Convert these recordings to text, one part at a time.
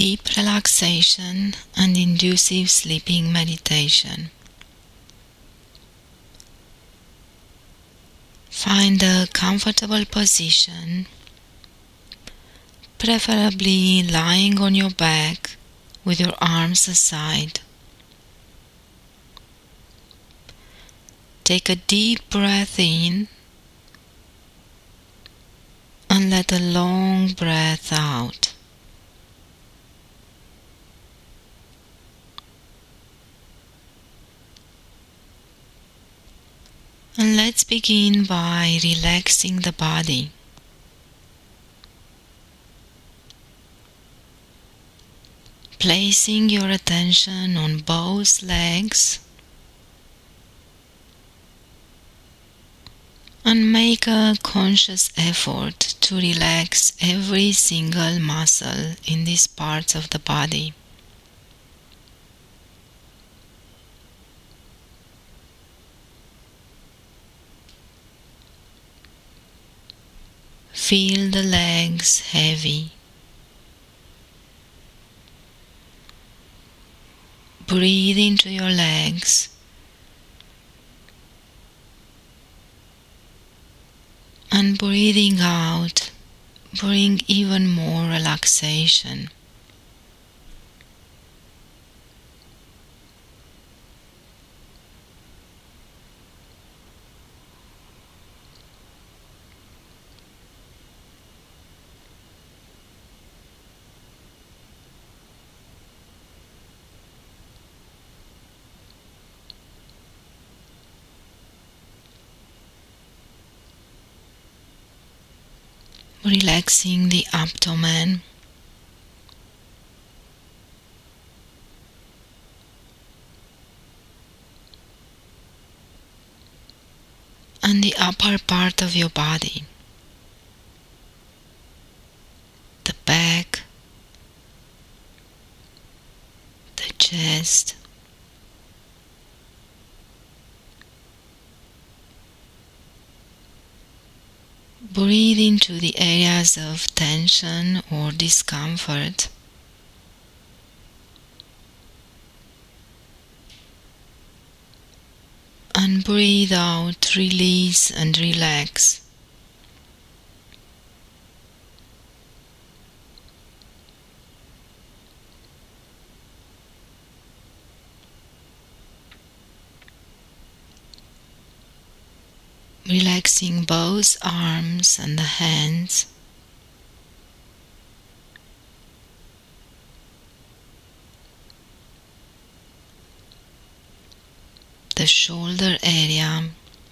deep relaxation and inducive sleeping meditation. Find a comfortable position, preferably lying on your back with your arms aside. Take a deep breath in and let a long breath out. And let's begin by relaxing the body. Placing your attention on both legs and make a conscious effort to relax every single muscle in these parts of the body. Feel the legs heavy. Breathe into your legs and breathing out, bring even more relaxation. Relaxing the abdomen, and the upper part of your body, the back, the chest, breathe into the areas of tension or discomfort. And breathe out, release and relax. Relaxing both arms and the hands. The shoulder area,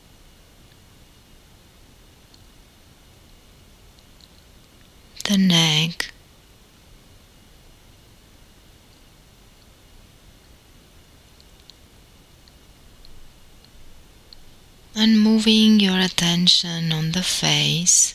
the neck, and moving your attention on the face,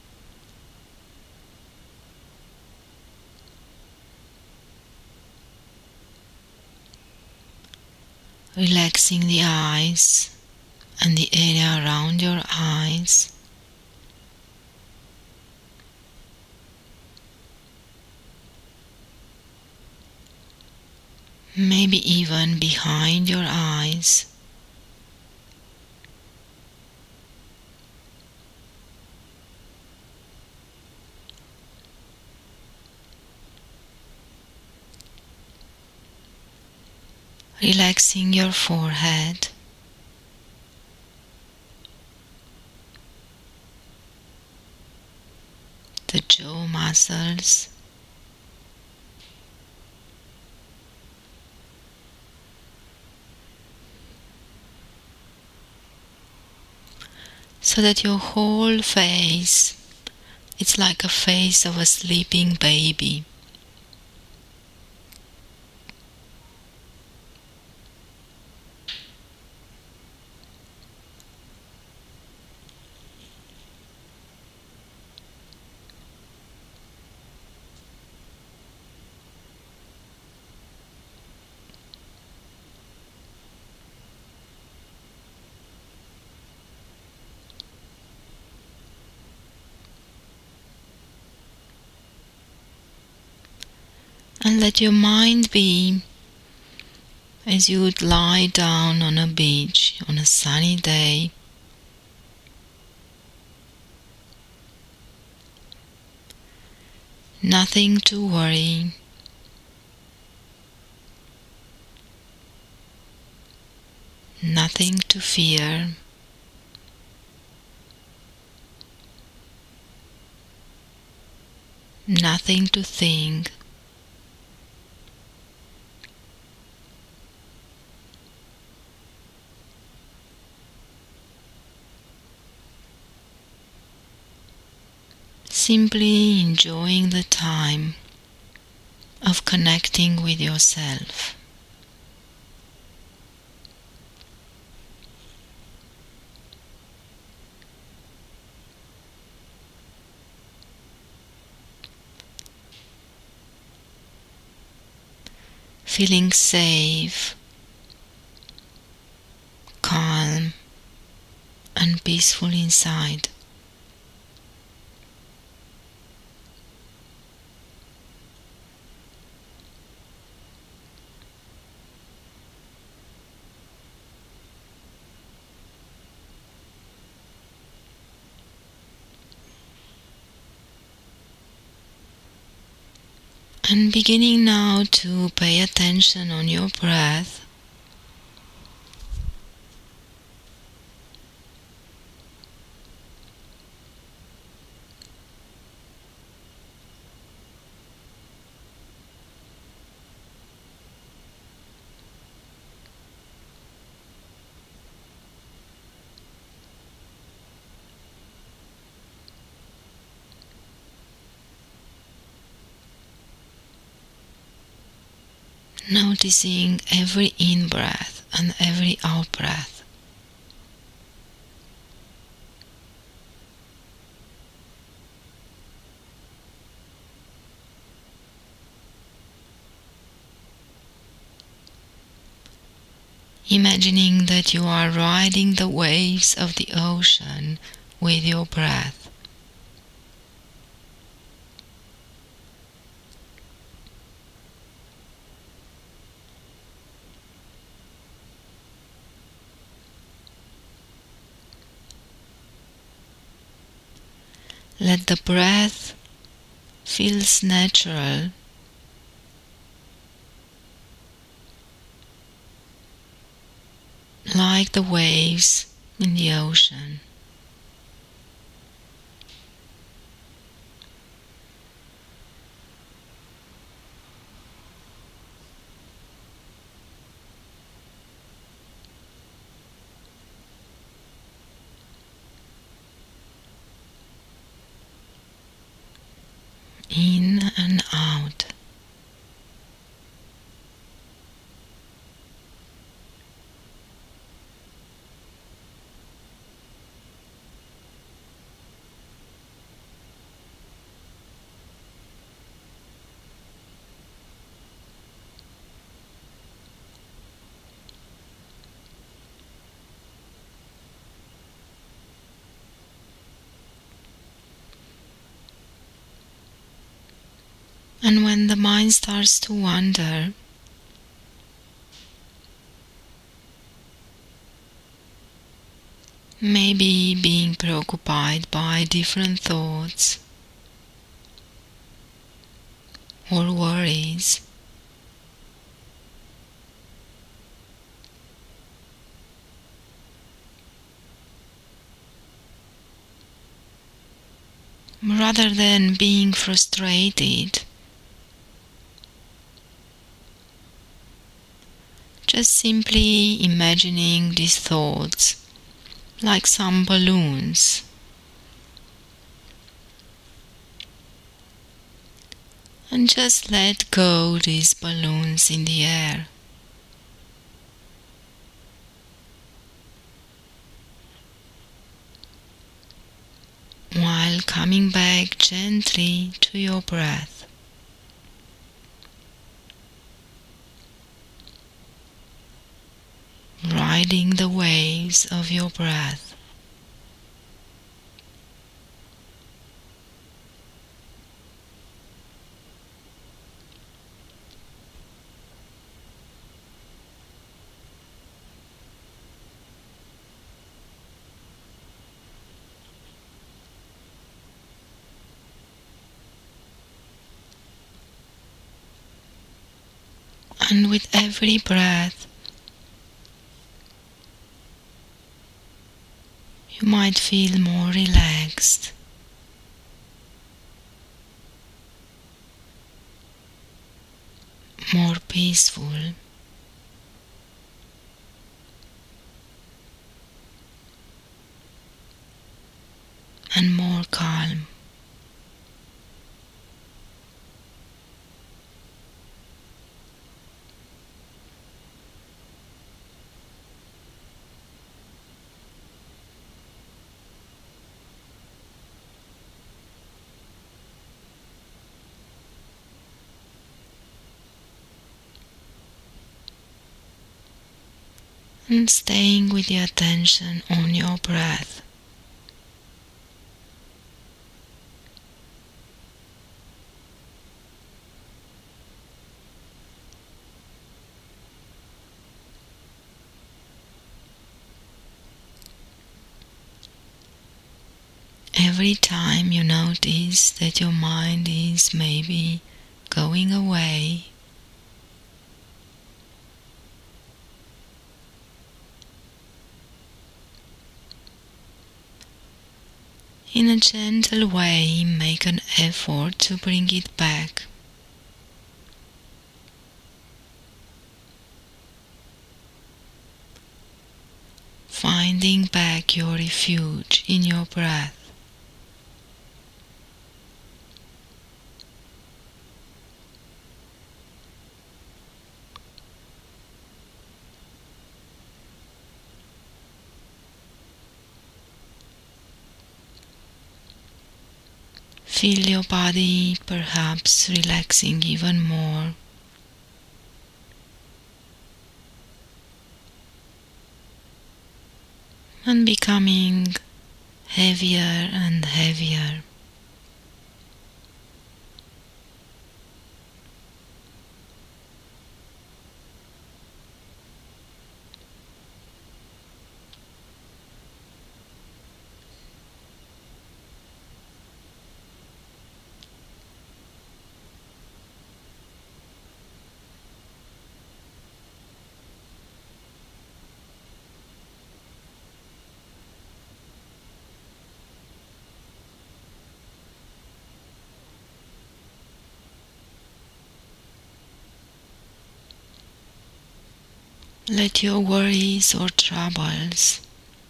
relaxing the eyes and the area around your eyes. Maybe even behind your eyes. Relaxing your forehead, the jaw muscles, so that your whole face, it's like a face of a sleeping baby. And let your mind be as you would lie down on a beach on a sunny day. Nothing to worry. Nothing to fear. Nothing to think. Simply enjoying the time of connecting with yourself. Feeling safe, calm, and peaceful inside. And beginning now to pay attention on your breath. Noticing every in-breath and every out-breath. Imagining that you are riding the waves of the ocean with your breath. Let the breath feels natural, like the waves in the ocean. In and out. And when the mind starts to wander, maybe being preoccupied by different thoughts or worries, rather than being frustrated, just simply imagining these thoughts like some balloons, and just let go these balloons in the air. While coming back gently to your breath. Riding the waves of your breath. And with every breath, you might feel more relaxed, more peaceful, and more calm. And staying with the attention on your breath. Every time you notice that your mind is maybe going away, in a gentle way make an effort to bring it back. Finding back your refuge in your breath. Feel your body perhaps relaxing even more. And becoming heavier and heavier. Let your worries or troubles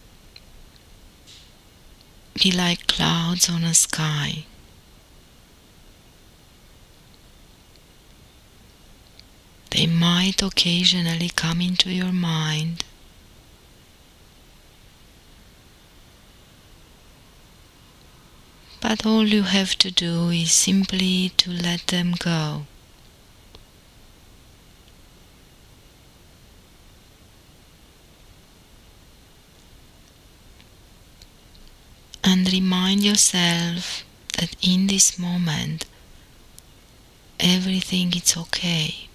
be like clouds on a sky. They might occasionally come into your mind, but all you have to do is simply to let them go. And remind yourself that in this moment everything is okay.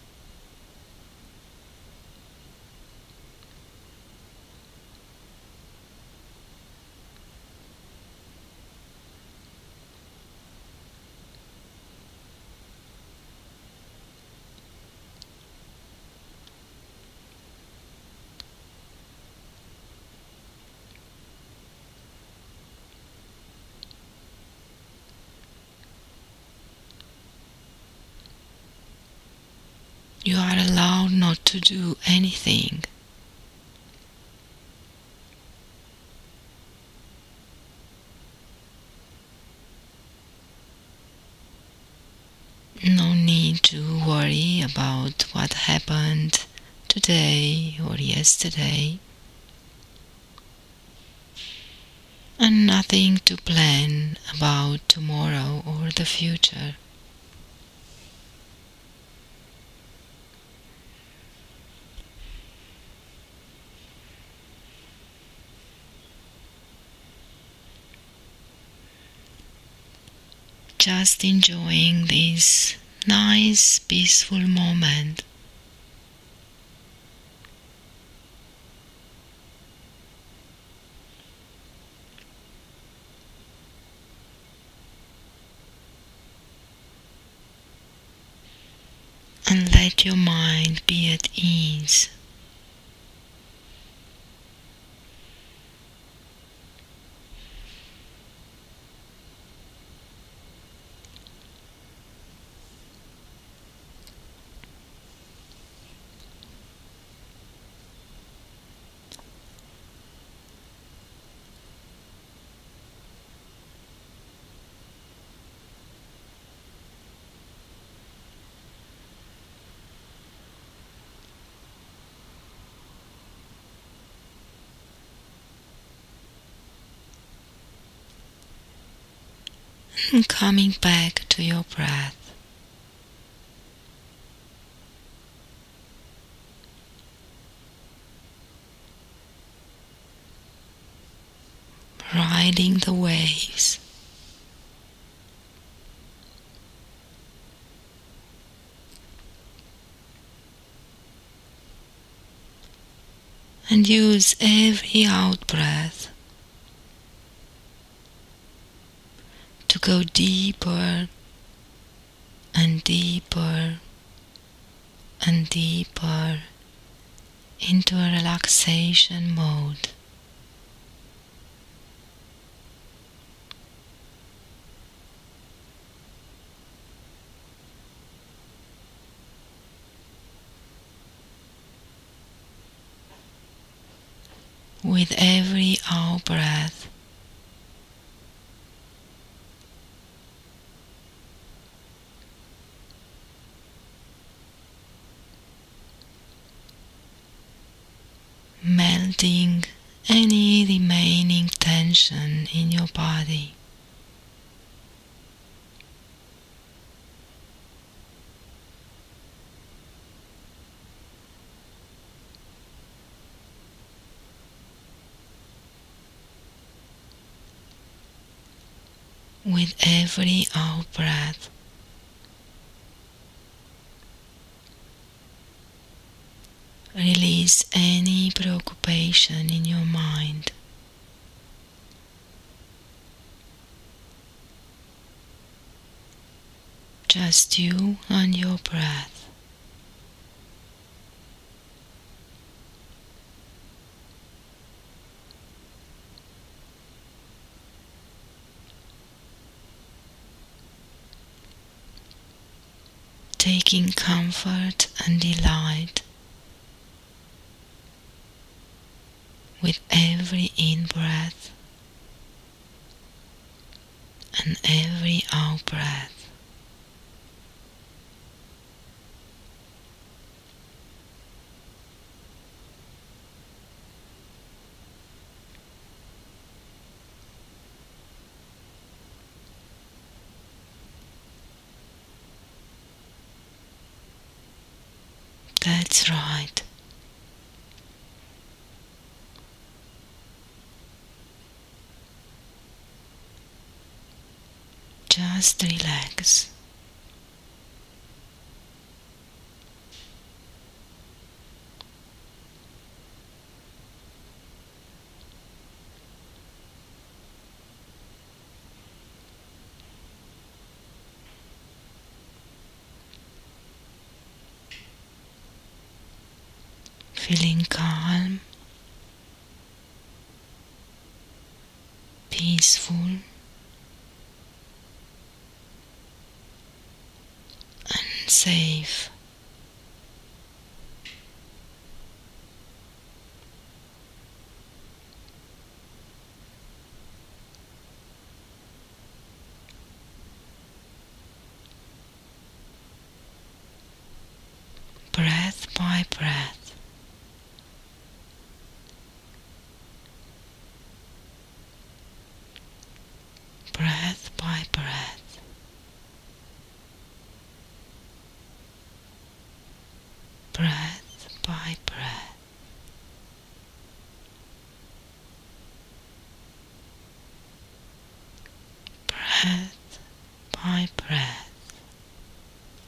You are allowed not to do anything. No need to worry about what happened today or yesterday, and nothing to plan about tomorrow or the future. Just enjoying this nice, peaceful moment. and let your mind be at ease. And coming back to your breath. Riding the waves. And use every out-breath to go deeper and deeper and deeper into a relaxation mode. With every out-breath, melting any remaining tension in your body. With every out-breath, release any preoccupation in your mind. Just you and your breath. Taking comfort and delight with every in-breath and every out-breath. That's right. Just relax. Feeling calm, peaceful, and safe. Breath by breath. Breath by breath. Breath